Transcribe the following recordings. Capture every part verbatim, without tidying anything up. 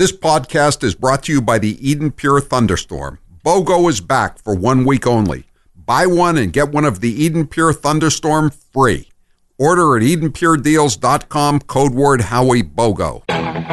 This podcast is brought to you by the Eden Pure Thunderstorm. BOGO is back for one week only. Buy one and get one of the Eden Pure Thunderstorm free. Order at eden pure deals dot com, code word Howie BOGO.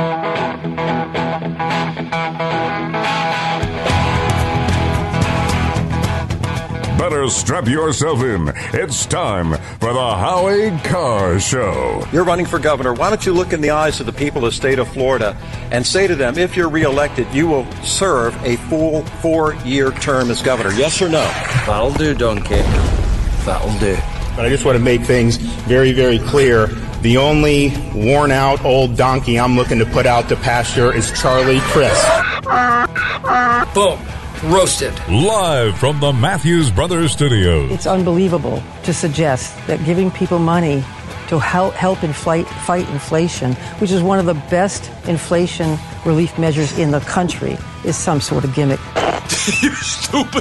Better strap yourself in. It's time for the Howie Carr Show. You're running for governor. Why don't you look in the eyes of the people of the state of Florida and say to them, if you're reelected, you will serve a full four-year term as governor. Yes or no? That'll do, Donkey. That'll do. But I just want to make things very, very clear. The only worn-out old donkey I'm looking to put out to pasture is Charlie Crist. Boom. Roasted. Live from the Matthews Brothers Studios. It's unbelievable to suggest that giving people money to help, help inflate, fight inflation, which is one of the best inflation relief measures in the country, is some sort of gimmick. You stupid.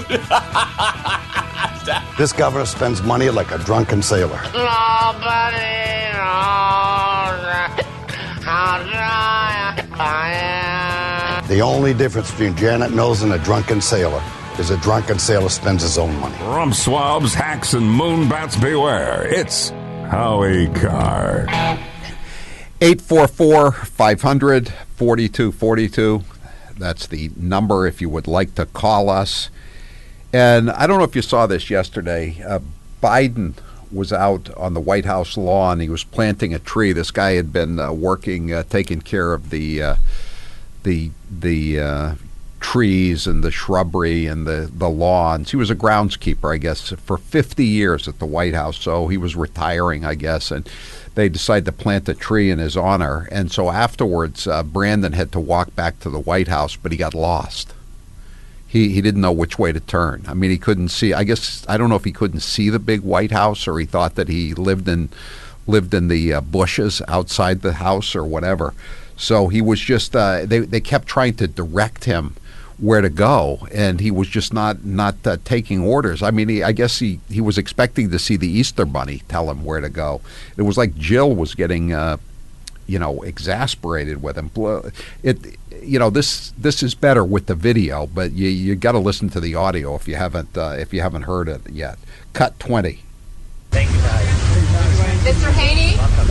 This governor spends money like a drunken sailor. Nobody knows how dry I am. The only difference between Janet Mills and a drunken sailor is a drunken sailor spends his own money. Rump swabs, hacks, and moonbats beware. It's Howie Carr. eight four four, five hundred, forty-two forty-two. That's the number if you would like to call us. And I don't know if you saw this yesterday. Uh, Biden was out on the White House lawn. He was planting a tree. This guy had been uh, working, uh, taking care of the uh, the the uh, trees and the shrubbery and the, the lawns. He was a groundskeeper, I guess, for fifty years at the White House. So he was retiring, I guess, and they decided to plant a tree in his honor. And so afterwards, uh, Brandon had to walk back to the White House, but he got lost. He he didn't know which way to turn. I mean, he couldn't see. I guess I don't know if he couldn't see the big White House, or he thought that he lived in lived in the uh, bushes outside the house or whatever. So he was just uh, they they kept trying to direct him where to go, and he was just not not uh, taking orders. I mean, he, I guess he he was expecting to see the Easter Bunny tell him where to go. It was like Jill was getting uh, you know exasperated with him. It. You know, this this is better with the video, but you you got to listen to the audio if you haven't uh, if you haven't heard it yet. Cut twenty. Thank you, guys. Mister Haney?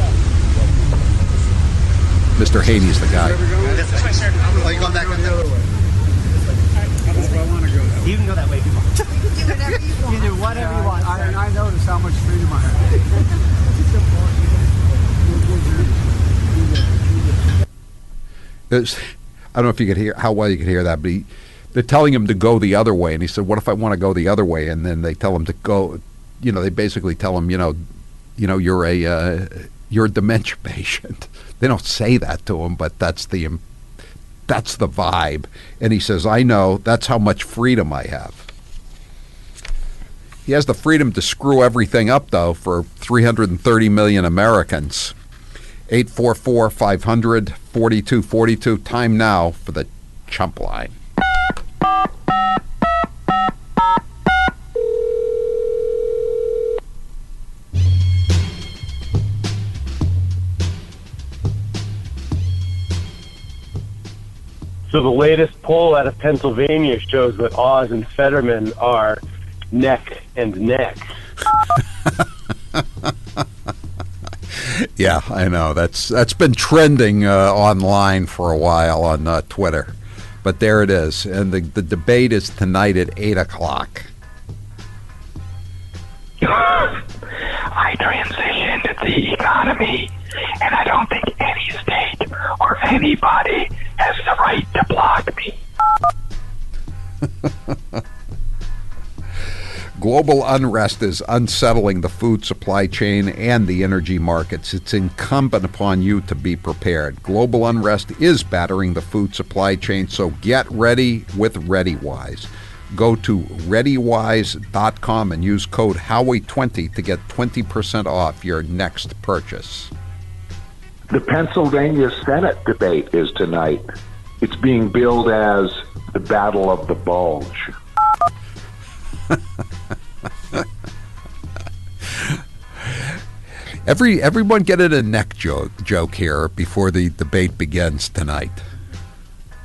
Mister Haney's the guy. This way, sir. Oh, you going back on the other way? I want to go. You can go that way if you want. You can do whatever you want. You can do whatever you want. I, and I notice how much freedom I have. It's, I don't know if you could hear how well you could hear that, but he, they're telling him to go the other way, and he said, "What if I want to go the other way?" And then they tell him to go. You know, they basically tell him, you know, you know, you're a uh, you're a dementia patient. They don't say that to him, but that's the that's the vibe. And he says, "I know. That's how much freedom I have." He has the freedom to screw everything up, though, for three hundred thirty million Americans. eight four four, five hundred, forty-two forty-two. Time now for the Chump Line. So the latest poll out of Pennsylvania shows that Oz and Fetterman are neck and neck. Yeah, I know. That's that's been trending uh, online for a while on uh, Twitter. But there it is. And the, the debate is tonight at eight o'clock. I transitioned the economy, and I don't think any state or anybody has the right to block me. Global unrest is unsettling the food supply chain and the energy markets. It's incumbent upon you to be prepared. Global unrest is battering the food supply chain, so get ready with ReadyWise. Go to ready wise dot com and use code Howie twenty to get twenty percent off your next purchase. The Pennsylvania Senate debate is tonight. It's being billed as the Battle of the Bulge. Every everyone get in a neck joke joke here before the debate begins tonight.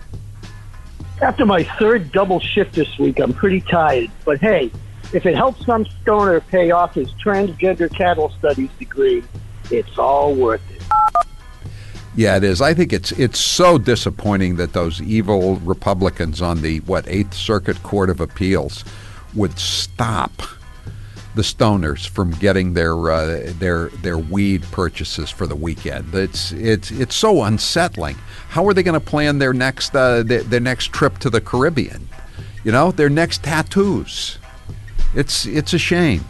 After my third double shift this week, I'm pretty tired. But hey, if it helps some stoner pay off his transgender cattle studies degree, it's all worth it. Yeah, it is. I think it's it's so disappointing that those evil Republicans on the, what, Eighth Circuit Court of Appeals would stop the stoners from getting their uh, their their weed purchases for the weekend. It's it's it's so unsettling. How are they going to plan their next uh, their, their next trip to the Caribbean? You know, their next tattoos. It's it's a shame.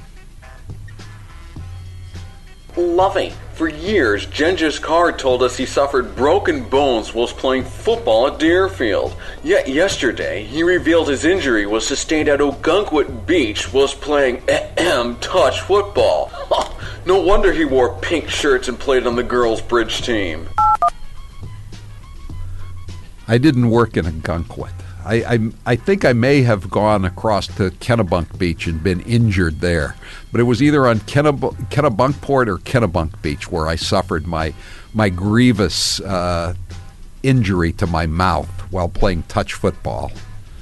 Loving. For years, Genghis Khan told us he suffered broken bones whilst playing football at Deerfield. Yet yesterday, he revealed his injury was sustained at Ogunquit Beach whilst playing ahem, touch football. No wonder he wore pink shirts and played on the girls' bridge team. I didn't work in Ogunquit. I, I I think I may have gone across to Kennebunk Beach and been injured there, but it was either on Kenneb- Kennebunkport or Kennebunk Beach where I suffered my my grievous uh, injury to my mouth while playing touch football.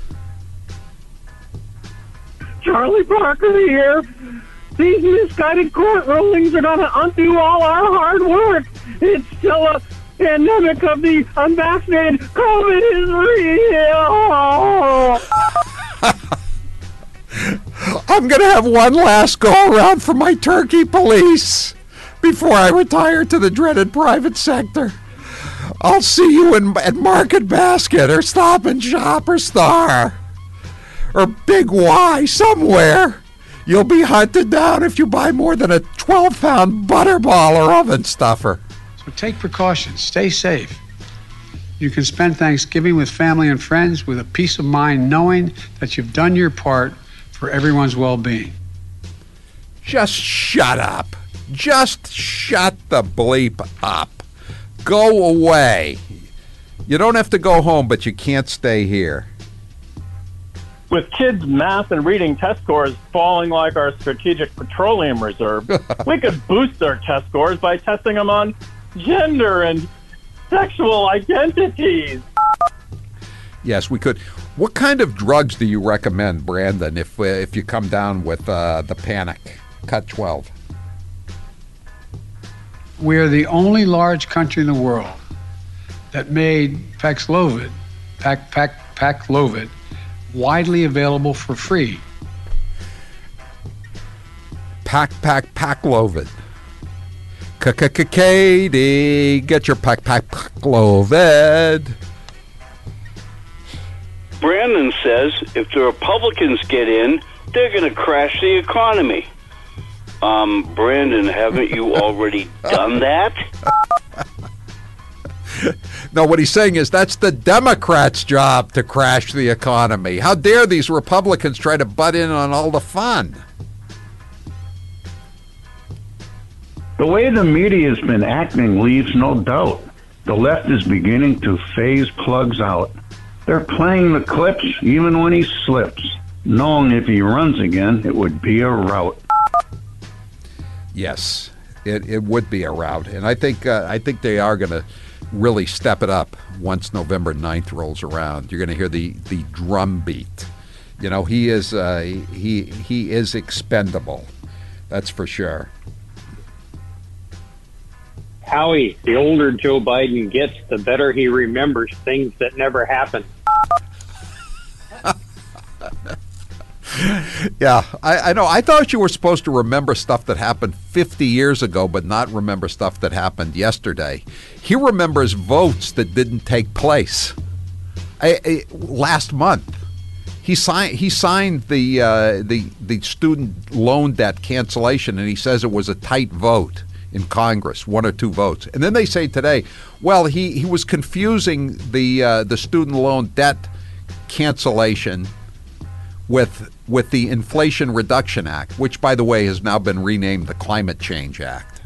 Charlie Parker here. These misguided court rulings are going to undo all our hard work. It's still a pandemic of the unvaccinated. COVID is real. I'm going to have one last go around for my turkey police before I retire to the dreaded private sector. I'll see you in, at Market Basket or Stop and Shop or Star or Big Y somewhere. You'll be hunted down if you buy more than a twelve-pound butterball or oven stuffer. So take precautions. Stay safe. You can spend Thanksgiving with family and friends with a peace of mind knowing that you've done your part for everyone's well-being. Just shut up. Just shut the bleep up. Go away. You don't have to go home, but you can't stay here. With kids' math and reading test scores falling like our strategic petroleum reserve, we could boost their test scores by testing them on gender and sexual identities. Yes, we could. What kind of drugs do you recommend, Brandon, if uh, if you come down with uh, the panic? Cut twelve. We are the only large country in the world that made Paxlovid, Pac, Pac, Paxlovid, widely available for free. Pack, pack, Paxlovid. Katie, get your pack, pack, Paxlovid. Brandon says if the Republicans get in, they're going to crash the economy. Um, Brandon, haven't you already done that? No, what he's saying is that's the Democrats' job to crash the economy. How dare these Republicans try to butt in on all the fun? The way the media has been acting leaves no doubt. The left is beginning to phase plugs out. They're playing the clips even when he slips, knowing if he runs again, it would be a rout. Yes, it, it would be a rout. And I think uh, I think they are going to really step it up once November ninth rolls around. You're going to hear the, the drum beat. You know, he is uh, he he is expendable. That's for sure. Howie, the older Joe Biden gets, the better he remembers things that never happened. Yeah, I, I know. I thought you were supposed to remember stuff that happened fifty years ago, but not remember stuff that happened yesterday. He remembers votes that didn't take place. I, I, last month, he signed. He signed the uh, the the student loan debt cancellation, and he says it was a tight vote in Congress, one or two votes. And then they say today, well, he, he was confusing the uh, the student loan debt cancellation with with the Inflation Reduction Act, which, by the way, has now been renamed the Climate Change Act.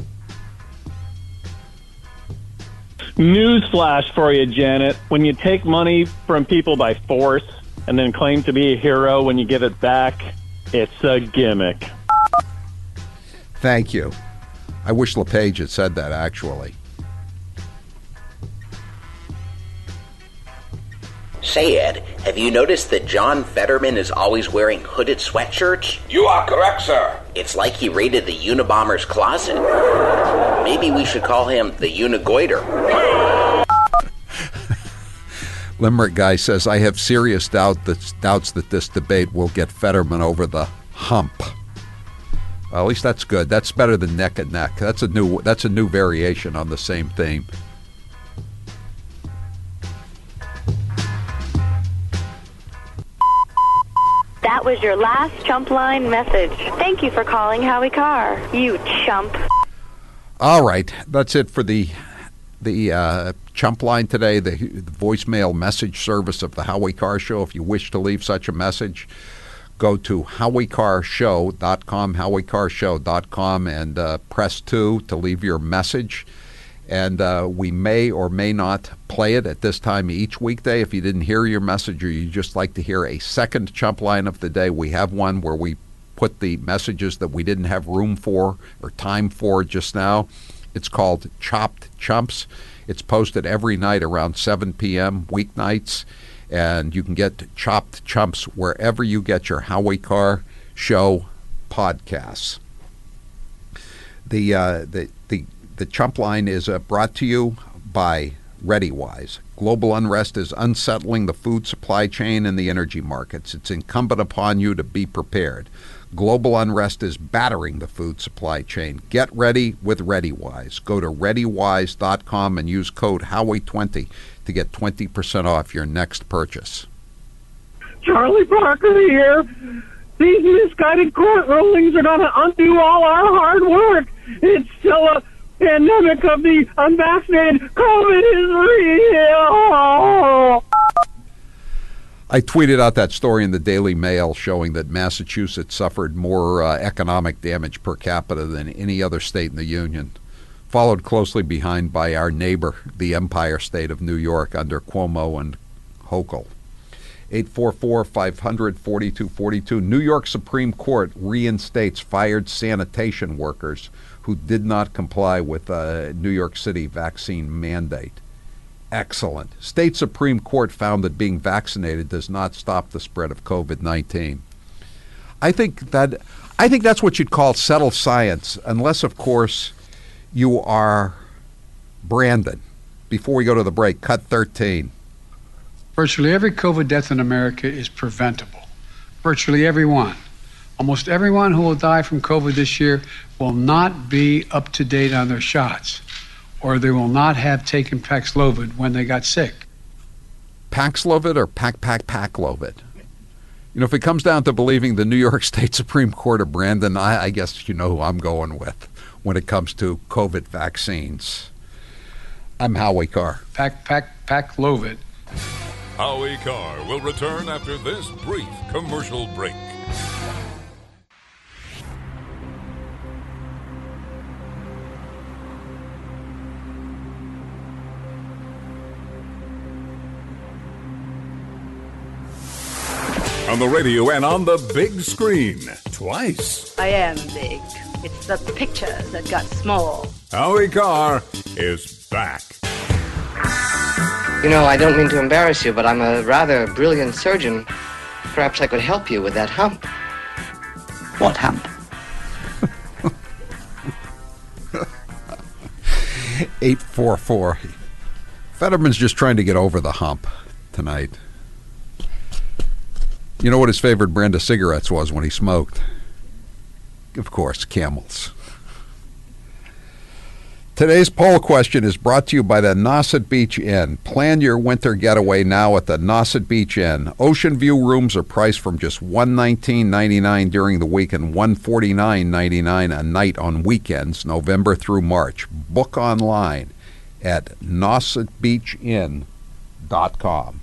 Newsflash for you, Janet. When you take money from people by force and then claim to be a hero when you give it back, it's a gimmick. Thank you. I wish LePage had said that, actually. Say, Ed, have you noticed that John Fetterman is always wearing hooded sweatshirts? You are correct, sir. It's like he raided the Unabomber's closet. Maybe we should call him the Unigoiter. Limerick guy says, I have serious doubt that, doubts that this debate will get Fetterman over the hump. Well, at least that's good. That's better than neck and neck. That's a new, that's a new variation on the same theme. That was your last chump line message. Thank you for calling Howie Carr, you chump. All right, that's it for the the uh, chump line today, the, the voicemail message service of the Howie Carr Show. If you wish to leave such a message, go to howie carr show dot com, howie carr show dot com, and uh, press two to leave your message. And uh, we may or may not play it at this time each weekday. If you didn't hear your message or you just like to hear a second chump line of the day, we have one where we put the messages that we didn't have room for or time for just now. It's called Chopped Chumps. It's posted every night around seven p.m. weeknights, and you can get Chopped Chumps wherever you get your Howie Carr Show podcasts. The uh, the the The chump line is uh, brought to you by ReadyWise. Global unrest is unsettling the food supply chain and the energy markets. It's incumbent upon you to be prepared. Global unrest is battering the food supply chain. Get ready with ReadyWise. Go to ready wise dot com and use code Howie twenty to get twenty percent off your next purchase. Charlie Parker here. These misguided court rulings are going to undo all our hard work. It's still a pandemic of the unvaccinated. COVID is real. I tweeted out that story in the Daily Mail showing that Massachusetts suffered more uh, economic damage per capita than any other state in the Union, followed closely behind by our neighbor, the Empire State of New York, under Cuomo and Hochul. eight four four, five hundred, forty-two forty-two. New York Supreme Court reinstates fired sanitation workers who did not comply with a New York City vaccine mandate. Excellent. State Supreme Court found that being vaccinated does not stop the spread of COVID nineteen. I think that I think that's what you'd call settled science, unless, of course, you are Brandon. Before we go to the break, cut thirteen. Virtually every COVID death in America is preventable. Virtually every one. Almost everyone who will die from COVID this year will not be up to date on their shots, or they will not have taken Paxlovid when they got sick. Paxlovid or Pac Pac Paxlovid? You know, if it comes down to believing the New York State Supreme Court or Brandon, I, I guess you know who I'm going with when it comes to COVID vaccines. I'm Howie Carr. Pac Pac Paxlovid. Howie Carr will return after this brief commercial break. On the radio and on the big screen. Twice. I am big. It's the picture that got small. Howie Carr is back. You know, I don't mean to embarrass you, but I'm a rather brilliant surgeon. Perhaps I could help you with that hump. What hump? eight four four. Fetterman's just trying to get over the hump tonight. You know what his favorite brand of cigarettes was when he smoked? Of course, Camels. Today's poll question is brought to you by the Nauset Beach Inn. Plan your winter getaway now at the Nauset Beach Inn. Ocean View rooms are priced from just one hundred nineteen ninety-nine during the week and one hundred forty-nine ninety-nine a night on weekends, November through March. Book online at nauset beach inn dot com.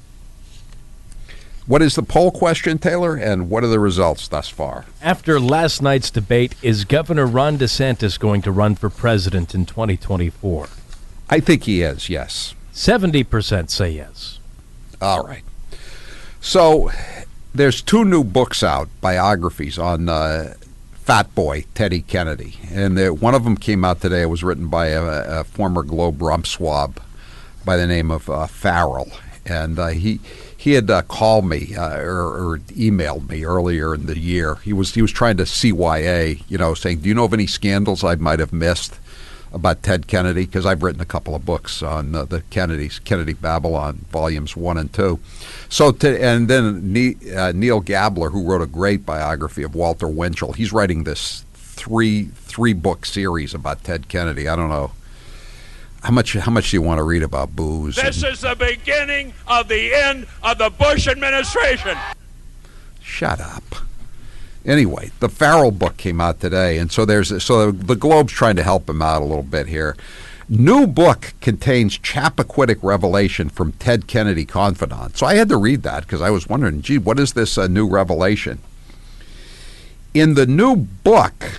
What is the poll question, Taylor, and what are the results thus far? After last night's debate, is Governor Ron DeSantis going to run for president in twenty twenty-four? I think he is, yes. seventy percent say yes. All right. So there's two new books out, biographies on uh, Fat Boy Teddy Kennedy. And uh, one of them came out today. It was written by a, a former Globe rump swab by the name of uh, Farrell. and uh, he he had uh, called me uh, or, or emailed me earlier in the year. He was he was trying to C Y A, you know, saying, "Do you know of any scandals I might have missed about Ted Kennedy?" Because I've written a couple of books on uh, the Kennedys, Kennedy Babylon, volumes one and two. So, to, and then ne- uh, Neil Gabler, who wrote a great biography of Walter Winchell, he's writing this three three book series about Ted Kennedy. I don't know. How much How much do you want to read about booze? This and, is the beginning of the end of the Bush administration. Shut up. Anyway, the Farrell book came out today, and so there's so the Globe's trying to help him out a little bit here. New book contains Chappaquiddick revelation from Ted Kennedy confidant. So I had to read that because I was wondering, gee, what is this uh, new revelation? In the new book,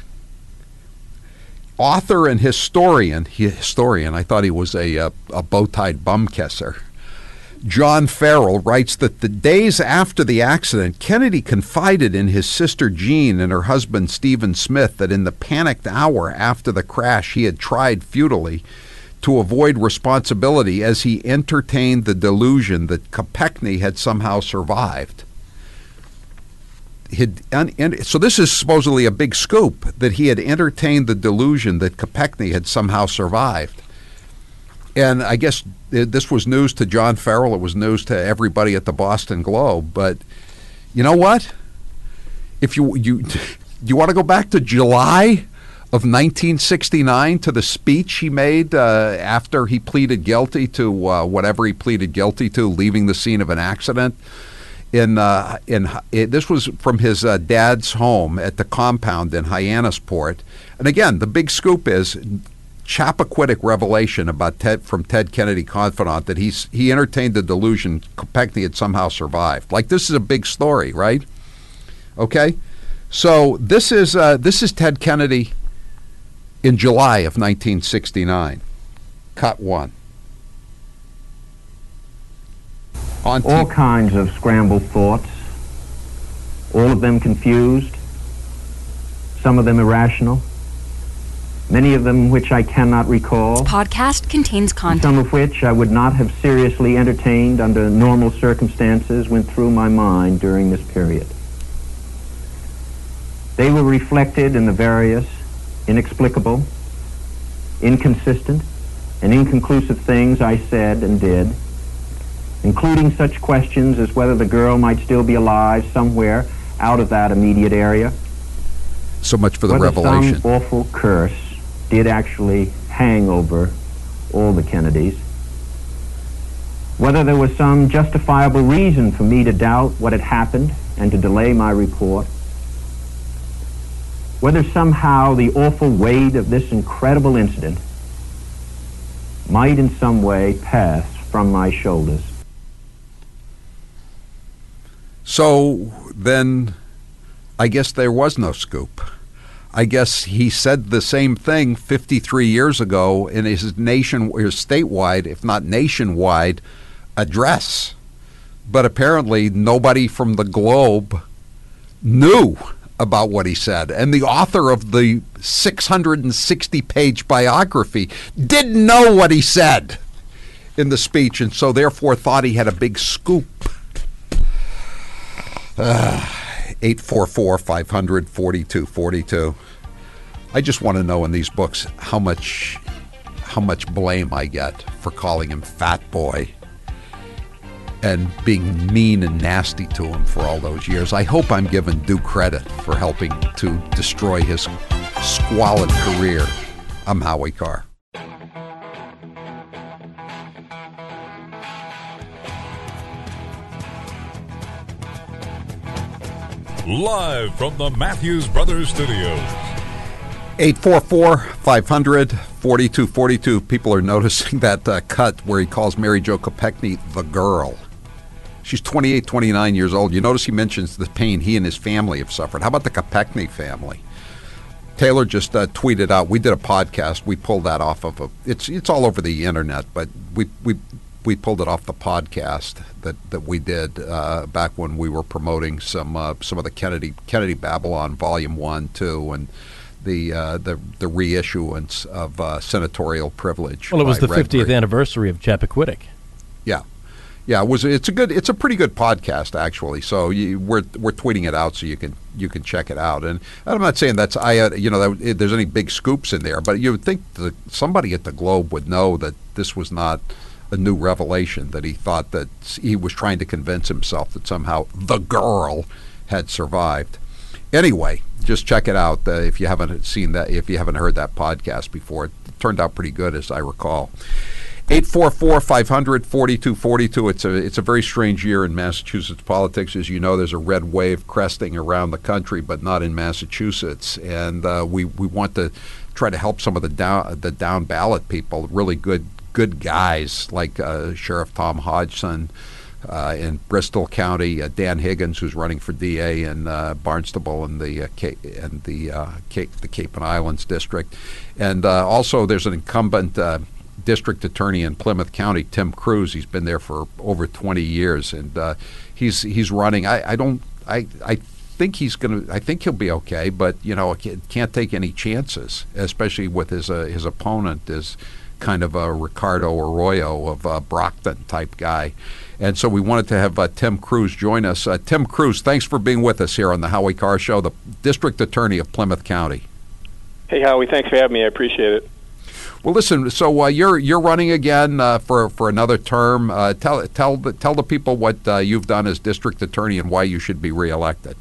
author and historian, historian, I thought he was a, a, a bow-tied bum kisser, John Farrell writes that the days after the accident, Kennedy confided in his sister Jean and her husband Stephen Smith that in the panicked hour after the crash, he had tried futilely to avoid responsibility as he entertained the delusion that Kopechne had somehow survived. He'd, so this is supposedly a big scoop, that he had entertained the delusion that Kopechne had somehow survived. And I guess this was news to John Farrell. It was news to everybody at the Boston Globe. But you know what? If you you you want to go back to July of nineteen sixty-nine, to the speech he made uh, after he pleaded guilty to uh, whatever he pleaded guilty to, leaving the scene of an accident. In uh, in it, this was from his uh, dad's home at the compound in Hyannisport. And again, the big scoop is Chappaquiddick revelation about Ted from Ted Kennedy confidant that he's he entertained the delusion Kopechne had somehow survived. Like, this is a big story, right? Okay, so this is uh, this is Ted Kennedy in July of nineteen sixty-nine. Cut one. On t- all kinds of scrambled thoughts, all of them confused, some of them irrational, many of them which I cannot recall. This podcast contains content. Some of which I would not have seriously entertained under normal circumstances went through my mind during this period. They were reflected in the various, inexplicable, inconsistent, and inconclusive things I said and did, including such questions as whether the girl might still be alive somewhere out of that immediate area. So much for the whether revelation. Some awful curse did actually hang over all the Kennedys. Whether there was some justifiable reason for me to doubt what had happened and to delay my report. Whether somehow the awful weight of this incredible incident might in some way pass from my shoulders. So then I guess there was no scoop. I guess he said the same thing fifty-three years ago in his nation, his statewide, if not nationwide, address. But apparently nobody from the Globe knew about what he said. And the author of the six hundred sixty page biography didn't know what he said in the speech, and so therefore thought he had a big scoop. Uh, eight four four, five hundred, forty-two forty-two. I just want to know in these books how much how much blame I get for calling him Fat Boy and being mean and nasty to him for all those years. I hope I'm given due credit for helping to destroy his squalid career. I'm Howie Carr. Live from the Matthews Brothers Studios. eight four four, five hundred, forty-two forty-two. People are noticing that uh, cut where he calls Mary Jo Kopechne the girl. She's twenty-eight, twenty-nine years old. You notice he mentions the pain he and his family have suffered. How about the Kopechne family? Taylor just uh, tweeted out, we did a podcast. We pulled that off of a, it's it's all over the internet, but we we we pulled it off the podcast that, that we did uh, back when we were promoting some uh, some of the Kennedy Kennedy Babylon Volume One, Two, and the uh, the the reissuance of uh, senatorial privilege. Well, it was by the Red fiftieth Brigade. anniversary of Chappaquiddick. Yeah, Yeah, it was. It's a good. It's a pretty good podcast, actually. So you, we're we're tweeting it out so you can you can check it out. And I'm not saying that's I. Uh, you know, that, there's any big scoops in there, but you would think that somebody at the Globe would know that this was not a new revelation. That he thought that he was trying to convince himself that somehow the girl had survived. Anyway, just check it out uh, if you haven't seen that. If you haven't heard that podcast before, it turned out pretty good, as I recall. eight four four, five hundred, forty-two forty-two. It's a it's a very strange year in Massachusetts politics. As you know, there's a red wave cresting around the country, but not in Massachusetts. And uh, we we want to try to help some of the down the down ballot people, really good good guys like uh, Sheriff Tom Hodgson uh, in Bristol County, uh, Dan Higgins, who's running for D A in uh, Barnstable and the uh, Cape, and the uh, Cape, the Cape and Islands district, and uh, also there's an incumbent. Uh, District Attorney in Plymouth County, Tim Cruz. He's been there for over twenty years, and uh, he's he's running. I, I don't. I I think he's gonna. I think he'll be okay, but you know, can't take any chances, especially with his uh, his opponent is kind of a Ricardo Arroyo of uh, Brockton type guy, and so we wanted to have uh, Tim Cruz join us. Uh, Tim Cruz, thanks for being with us here on the Howie Carr Show, the District Attorney of Plymouth County. Hey Howie, thanks for having me. I appreciate it. Well, listen. So uh, you're you're running again uh, for for another term. Uh, tell tell the tell the people what uh, you've done as district attorney and why you should be reelected.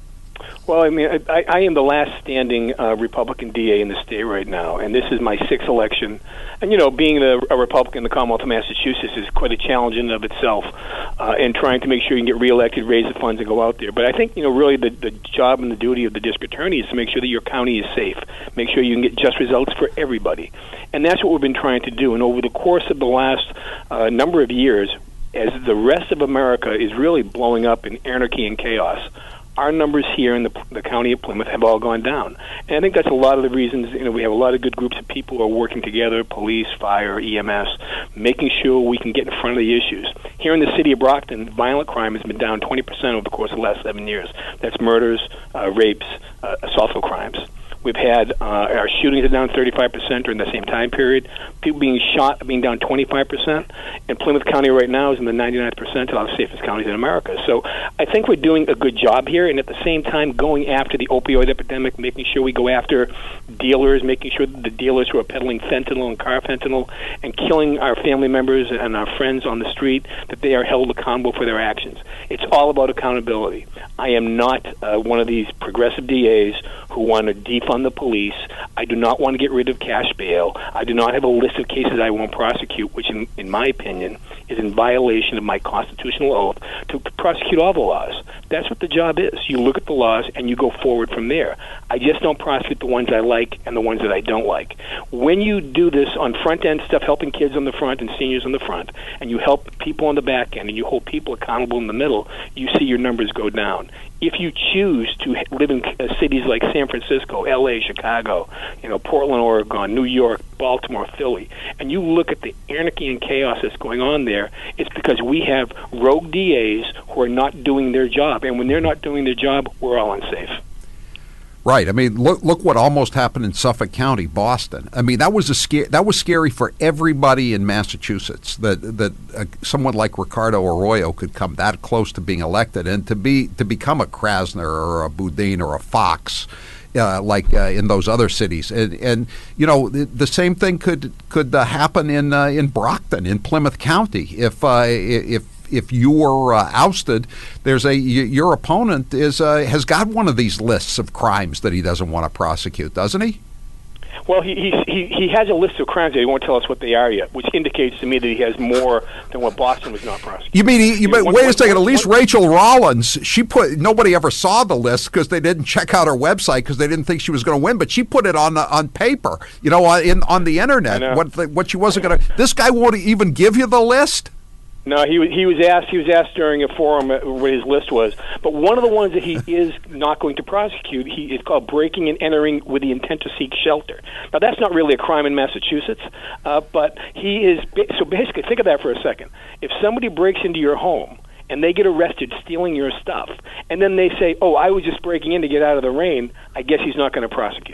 Well, I mean, I, I am the last standing uh, Republican D A in the state right now, and this is my sixth election. And, you know, being a, a Republican in the Commonwealth of Massachusetts is quite a challenge in and of itself, uh, and trying to make sure you can get reelected, raise the funds, and go out there. But I think, you know, really the, the job and the duty of the district attorney is to make sure that your county is safe, make sure you can get just results for everybody. And that's what we've been trying to do. And over the course of the last uh, number of years, as the rest of America is really blowing up in anarchy and chaos, our numbers here in the, the county of Plymouth have all gone down. And I think that's a lot of the reasons. You know, we have a lot of good groups of people who are working together, police, fire, E M S, making sure we can get in front of the issues. Here in the city of Brockton, violent crime has been down twenty percent over the course of the last seven years. That's murders, uh, rapes, uh, assaultful crimes. We've had uh, our shootings are down thirty-five percent during the same time period. People being shot are being down twenty-five percent. And Plymouth County right now is in the ninety-ninth percentile of safest counties in America. So I think we're doing a good job here, and at the same time going after the opioid epidemic, making sure we go after dealers, making sure that the dealers who are peddling fentanyl and carfentanil and killing our family members and our friends on the street, that they are held accountable for their actions. It's all about accountability. I am not uh, one of these progressive D As who want to defund the police. I do not want to get rid of cash bail. I do not have a list of cases I won't prosecute, which in, in my opinion is in violation of my constitutional oath to prosecute all the laws. That's what the job is. You look at the laws and you go forward from there. I just don't prosecute the ones I like and the ones that I don't like. When you do this on front end stuff, helping kids on the front and seniors on the front, and you help people on the back end and you hold people accountable in the middle, you see your numbers go down. If you choose to live in uh, cities like San Francisco, L A, Chicago, you know, Portland, Oregon, New York, Baltimore, Philly, and you look at the anarchy and chaos that's going on there, it's because we have rogue D As who are not doing their job. And when they're not doing their job, we're all unsafe. Right. I mean, look look what almost happened in Suffolk County, Boston. I mean, that was a scare, that was scary for everybody in Massachusetts. That that uh, someone like Ricardo Arroyo could come that close to being elected, and to be to become a Krasner or a Boudin or a Fox, uh, like uh, in those other cities. And and you know, the, the same thing could could uh, happen in uh, in Brockton, in Plymouth County, if uh, if. If you were uh, ousted, there's a your opponent is uh, has got one of these lists of crimes that he doesn't want to prosecute, doesn't he? Well, he he he has a list of crimes that he won't tell us what they are yet, which indicates to me that he has more than what Boston was not prosecuting. You mean he, you, you know, wait one, a second? one, at least one, Rachel Rollins, she put nobody ever saw the list because they didn't check out her website because they didn't think she was going to win. But she put it on on paper, you know, on, in on the internet. What the, what she wasn't going to. This guy won't even give you the list. No, he he was asked. He was asked during a forum what his list was. But one of the ones that he is not going to prosecute, he is called breaking and entering with the intent to seek shelter. Now, that's not really a crime in Massachusetts, uh, but he is. So basically, think of that for a second. If somebody breaks into your home and they get arrested stealing your stuff, and then they say, "Oh, I was just breaking in to get out of the rain," I guess he's not going to prosecute him.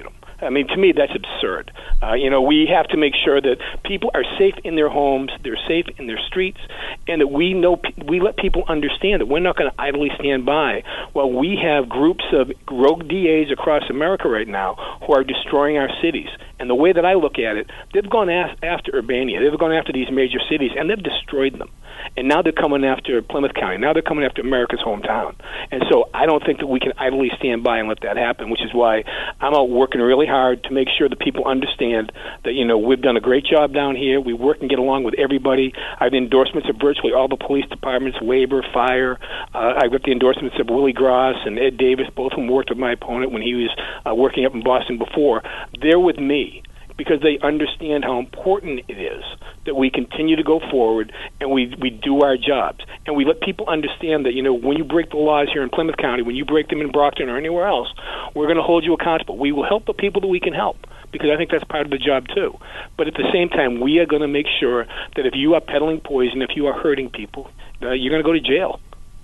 I mean, to me, that's absurd. Uh, you know, we have to make sure that people are safe in their homes, they're safe in their streets, and that we know we let people understand that we're not going to idly stand by while we have groups of rogue D As across America right now who are destroying our cities. And the way that I look at it, they've gone af- after Urbania, they've gone after these major cities, and they've destroyed them. And now they're coming after Plymouth County. Now they're coming after America's hometown. And so I don't think that we can idly stand by and let that happen, which is why I'm out working really hard to make sure that people understand that, you know, we've done a great job down here. We work and get along with everybody. I have the endorsements of virtually all the police departments, labor, fire. Uh, I've got the endorsements of Willie Gross and Ed Davis, both of whom worked with my opponent when he was uh, working up in Boston before. They're with me, because they understand how important it is that we continue to go forward and we, we do our jobs. And we let people understand that, you know, when you break the laws here in Plymouth County, when you break them in Brockton or anywhere else, we're going to hold you accountable. We will help the people that we can help, because I think that's part of the job too. But at the same time, we are going to make sure that if you are peddling poison, if you are hurting people, uh, you're going to go to jail.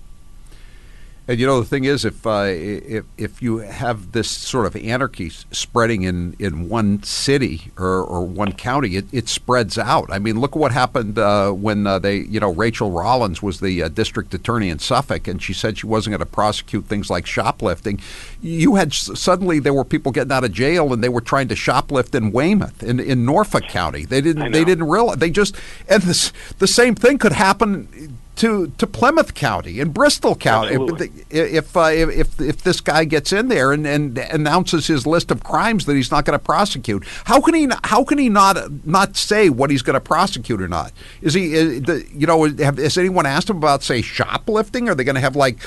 And you know, the thing is, if uh, if if you have this sort of anarchy spreading in, in one city or, or one county, it, it spreads out. I mean, look at what happened uh, when uh, they, you know, Rachel Rollins was the uh, district attorney in Suffolk, and she said she wasn't going to prosecute things like shoplifting. You had suddenly there were people getting out of jail, and they were trying to shoplift in Weymouth, in, in Norfolk County. They didn't they didn't realize they just and this the same thing could happen to to Plymouth County and Bristol County. Absolutely. If if, uh, if if this guy gets in there and, and announces his list of crimes that he's not going to prosecute, how can he how can he not not say what he's going to prosecute or not? Is he is the, you know have, has anyone asked him about, say, shoplifting? Are they going to have like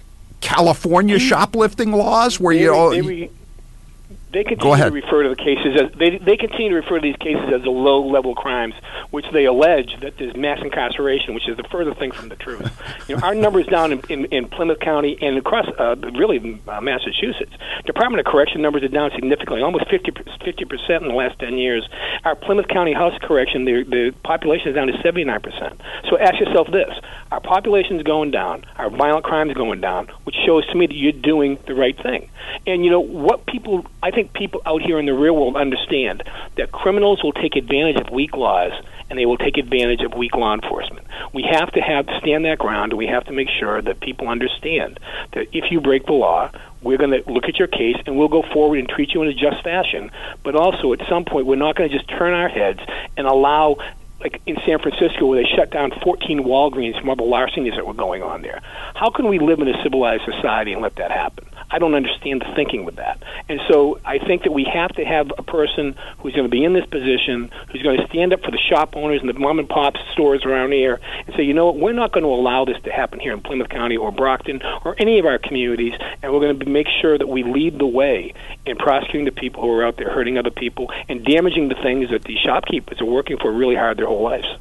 California shoplifting laws where they, you know? They, they, They continue to refer to the cases as they they continue to refer to these cases as the low level crimes, which they allege that there's mass incarceration, which is the further thing from the truth. You know, our numbers down in, in, in Plymouth County and across uh, really uh, Massachusetts, Department of Correction numbers are down significantly, almost fifty percent in the last ten years. Our Plymouth County House Correction, the the population is down to seventy-nine percent. So ask yourself this: our population is going down, our violent crime is going down, which shows to me that you're doing the right thing. And you know what people, I think people out here in the real world understand that criminals will take advantage of weak laws, and they will take advantage of weak law enforcement. We have to have stand that ground, and we have to make sure that people understand that if you break the law, we're going to look at your case, and we'll go forward and treat you in a just fashion. But also, at some point, we're not going to just turn our heads and allow, like in San Francisco, where they shut down fourteen Walgreens from all the larcenies that were going on there. How can we live in a civilized society and let that happen? I don't understand the thinking with that. And so I think that we have to have a person who's going to be in this position, who's going to stand up for the shop owners and the mom and pop stores around here and say, you know what, we're not going to allow this to happen here in Plymouth County or Brockton or any of our communities, and we're going to make sure that we lead the way in prosecuting the people who are out there hurting other people and damaging the things that these shopkeepers are working for really hard their whole lives.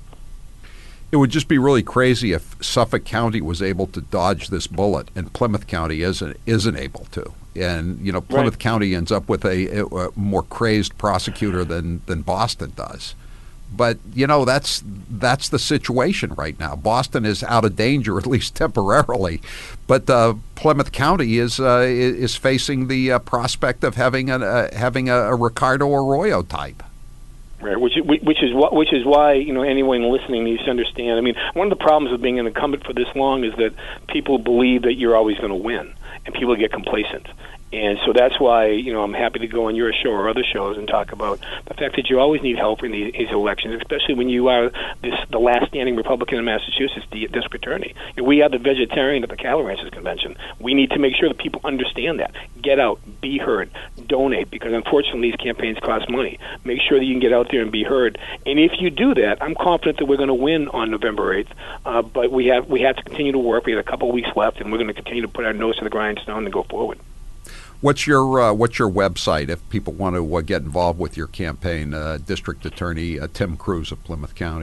It would just be really crazy if Suffolk County was able to dodge this bullet and Plymouth County isn't isn't able to. And you know, Plymouth right. County ends up with a, a more crazed prosecutor than than Boston does. But you know, that's that's the situation right now. Boston is out of danger, at least temporarily, but uh, Plymouth County is uh, is facing the uh, prospect of having a uh, having a, a Ricardo Arroyo type. Right, which which is what which is why you know anyone listening needs to understand. I mean, one of the problems of being an incumbent for this long is that people believe that you're always going to win, and people get complacent. And so that's why, you know, I'm happy to go on your show or other shows and talk about the fact that you always need help in these, these elections, especially when you are this the last standing Republican in Massachusetts, the district attorney. And we are the vegetarian at the Cattle Ranchers Convention. We need to make sure that people understand that. Get out, be heard, donate, because unfortunately these campaigns cost money. Make sure that you can get out there and be heard. And if you do that, I'm confident that we're going to win on November eighth. Uh, but we have we have to continue to work. We have a couple of weeks left, and we're going to continue to put our nose to the grindstone and go forward. What's your uh, what's your website if people want to uh, get involved with your campaign, uh, District Attorney uh, Tim Cruz of Plymouth County?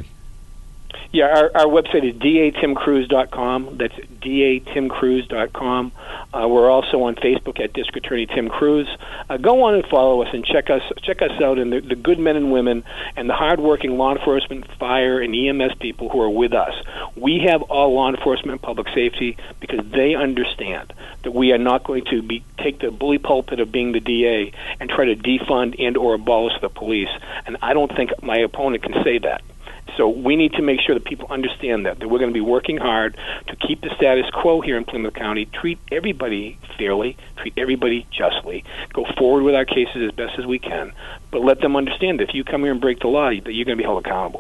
Yeah, our, our website is d a tim cruz dot com. That's d a tim cruz dot com. Uh, we're also on Facebook at District Attorney Tim Cruz. Uh, go on and follow us and check us check us out and the, the good men and women and the hardworking law enforcement, fire, and E M S people who are with us. We have all law enforcement and public safety because they understand that we are not going to be take the bully pulpit of being the D A and try to defund and or abolish the police. And I don't think my opponent can say that. So we need to make sure that people understand that, that we're going to be working hard to keep the status quo here in Plymouth County, treat everybody fairly, treat everybody justly, go forward with our cases as best as we can, but let them understand that if you come here and break the law, that you're going to be held accountable.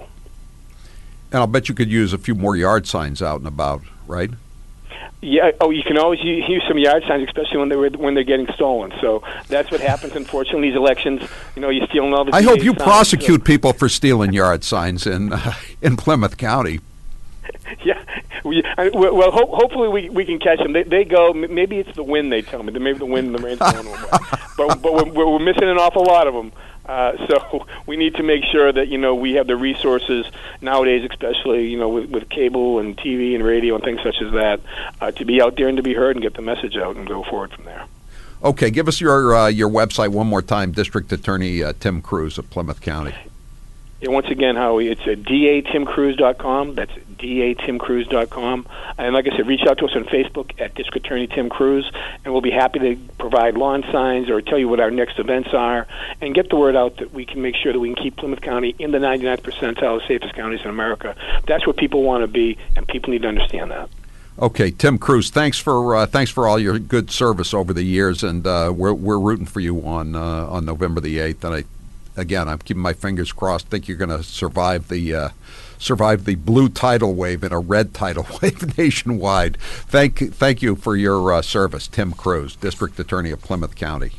And I'll bet you could use a few more yard signs out and about, right? Yeah. Oh, you can always use, use some yard signs, especially when they're when they're getting stolen. So that's what happens. Unfortunately, these elections, you know, you're stealing all the. I hope you signs, prosecute so. people for stealing yard signs in uh, in Plymouth County. Yeah. We, I, well, ho- hopefully we we can catch them. They, they go. Maybe it's the wind. They tell me. Maybe the wind and the rain's going away. But but we're, we're missing an awful lot of them. Uh, so we need to make sure that, you know, we have the resources nowadays, especially, you know, with, with cable and T V and radio and things such as that, uh, to be out there and to be heard and get the message out and go forward from there. Okay, give us your uh, your website one more time, District Attorney uh, Tim Cruz of Plymouth County. Yeah, once again, Howie, it's at d a tim cruz dot com. That's d a tim cruz dot com. And like I said, reach out to us on Facebook at District Attorney Tim Cruz, and we'll be happy to provide lawn signs or tell you what our next events are and get the word out that we can make sure that we can keep Plymouth County in the ninety-ninth percentile of safest counties in America. That's what people want to be, and people need to understand that. Okay, Tim Cruz, thanks for uh, thanks for all your good service over the years, and uh, we're we're rooting for you on uh, on November the eighth. And I, again, I'm keeping my fingers crossed. Think you're going to survive the uh, survive the blue tidal wave and a red tidal wave nationwide. Thank thank you for your uh, service, Tim Cruz, District Attorney of Plymouth County.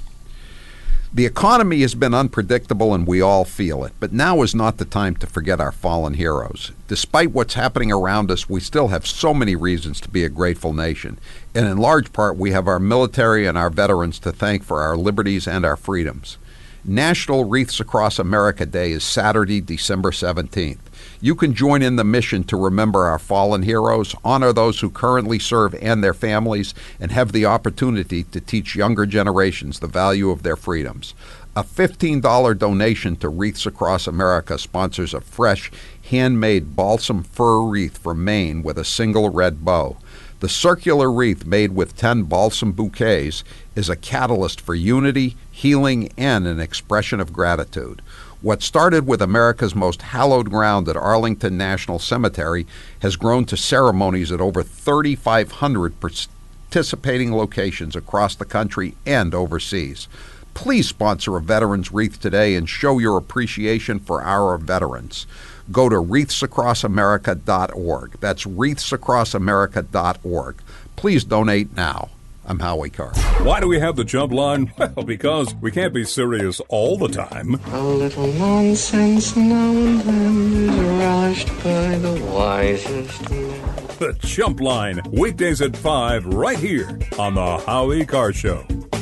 The economy has been unpredictable and we all feel it, but now is not the time to forget our fallen heroes. Despite what's happening around us, we still have so many reasons to be a grateful nation, and in large part we have our military and our veterans to thank for our liberties and our freedoms. National Wreaths Across America Day is Saturday, December seventeenth. You can join in the mission to remember our fallen heroes, honor those who currently serve and their families, and have the opportunity to teach younger generations the value of their freedoms. A fifteen dollars donation to Wreaths Across America sponsors a fresh, handmade balsam fir wreath from Maine with a single red bow. The circular wreath made with ten balsam bouquets is a catalyst for unity, healing, and an expression of gratitude. What started with America's most hallowed ground at Arlington National Cemetery has grown to ceremonies at over thirty-five hundred participating locations across the country and overseas. Please sponsor a veteran's wreath today and show your appreciation for our veterans. Go to wreaths across america dot org. That's wreaths across america dot org. Please donate now. I'm Howie Carr. Why do we have the jump line? Well, because we can't be serious all the time. A little nonsense now and then is relished by the wisest men. The jump line, weekdays at five, right here on the Howie Carr Show.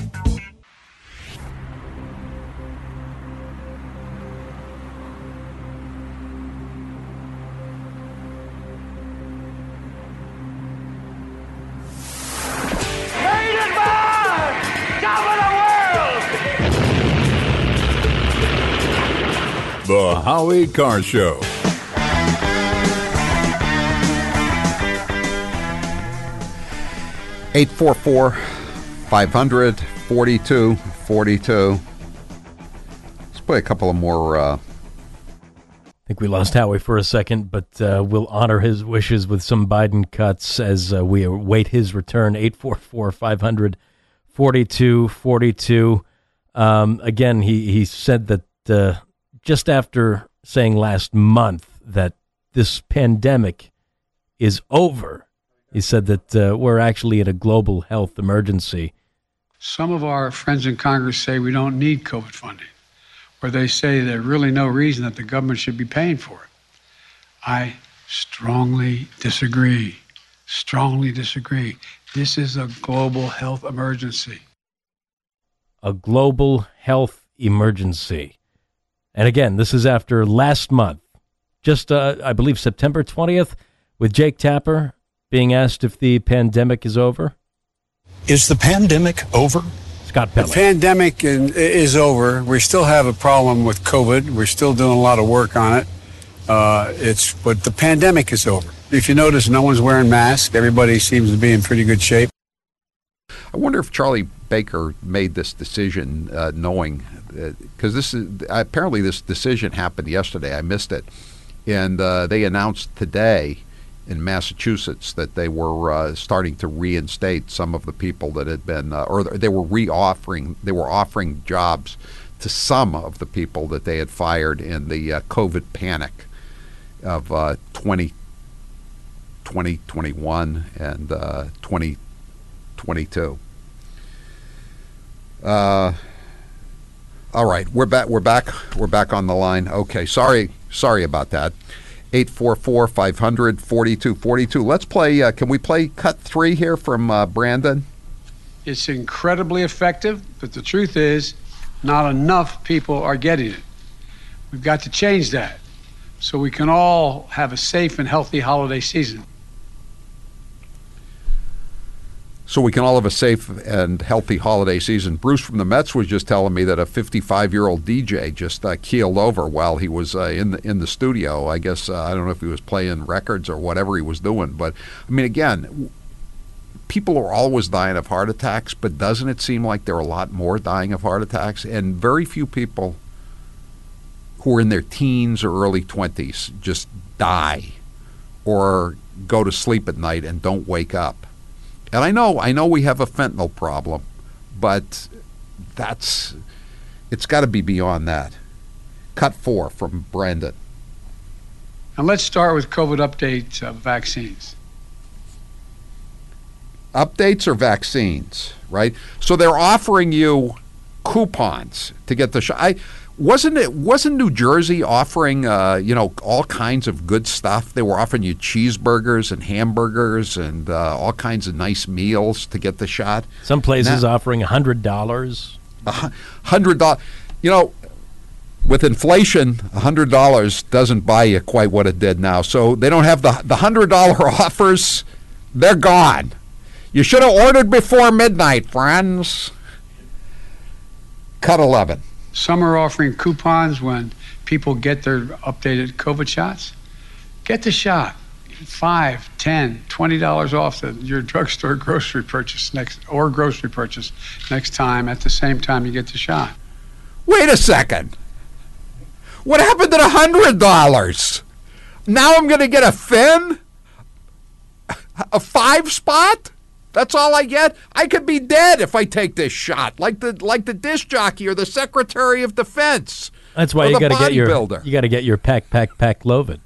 The Howie Carr Show. eight four four, five hundred, forty-two forty-two. Let's play a couple of more. Uh... I think we lost Howie for a second, but uh, we'll honor his wishes with some Biden cuts as uh, we await his return. eight four four, five hundred, forty-two forty-two. Um, again, he, he said that uh, just after saying last month that this pandemic is over, he said that uh, we're actually in a global health emergency. Some of our friends in Congress say we don't need COVID funding, or they say there's really no reason that the government should be paying for it. I strongly disagree, strongly disagree. This is a global health emergency. A global health emergency. And again, this is after last month, just, uh, I believe, September twentieth, with Jake Tapper being asked if the pandemic is over. Is the pandemic over? Scott The Pelley. pandemic in, is over. We still have a problem with COVID. We're still doing a lot of work on it. Uh, it's but the pandemic is over. If you notice, no one's wearing masks. Everybody seems to be in pretty good shape. I wonder if Charlie Baker made this decision uh, knowing, because uh, this is apparently this decision happened yesterday. I missed it, and uh, they announced today in Massachusetts that they were uh, starting to reinstate some of the people that had been, uh, or they were re-offering, they were offering jobs to some of the people that they had fired in the uh, COVID panic of uh, twenty twenty-one and uh, twenty twenty-two. Uh, all right, we're back. We're back. We're back on the line. Okay, sorry, sorry about that. eight four four, five hundred, forty-two forty-two. Let's play. Uh, can we play cut three here from uh, Brandon? It's incredibly effective, but the truth is, not enough people are getting it. We've got to change that so we can all have a safe and healthy holiday season. So we can all have a safe and healthy holiday season. Bruce from the Mets was just telling me that a fifty-five-year-old D J just uh, keeled over while he was uh, in the in the studio. I guess uh, I don't know if he was playing records or whatever he was doing. But I mean, again, people are always dying of heart attacks, but doesn't it seem like there are a lot more dying of heart attacks? And very few people who are in their teens or early twenties just die or go to sleep at night and don't wake up. And I know, I know we have a fentanyl problem, but that's, it's got to be beyond that. Cut four from Brandon. And let's start with COVID updates of vaccines. Updates or vaccines, right? So they're offering you coupons to get the shot. I wasn't it wasn't New Jersey offering uh, you know, all kinds of good stuff. They were offering you cheeseburgers and hamburgers and uh, all kinds of nice meals to get the shot. Some places Now, offering a hundred dollars. a hundred dollars. You know, with inflation, a hundred dollars doesn't buy you quite what it did now. So they don't have the the hundred dollar offers. They're gone. You should have ordered before midnight, friends. Cut eleven. Some are offering coupons when people get their updated COVID shots. Get the shot. Five, ten, twenty dollars off the, your drugstore grocery purchase next, or grocery purchase next time at the same time you get the shot. Wait a second. What happened to the hundred dollars? Now I'm going to get a fin? A five spot? That's all I get? I could be dead if I take this shot, like the like the disc jockey or the Secretary of Defense. That's why or you the got to get your bodybuilder. you got to get your pack pack pack Lovid.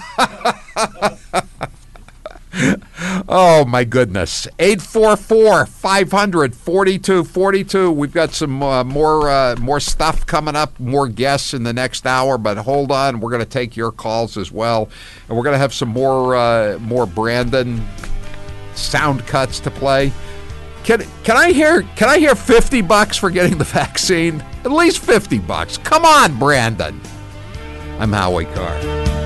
Oh my goodness. eight four four, five hundred, forty-two forty-two. We've got some uh, more uh, more stuff coming up, more guests in the next hour, but hold on, we're going to take your calls as well. And we're going to have some more uh, more Brandon sound cuts to play. Can can I hear can I hear fifty bucks for getting the vaccine? At least fifty bucks. Come on, Brandon. I'm Howie Carr.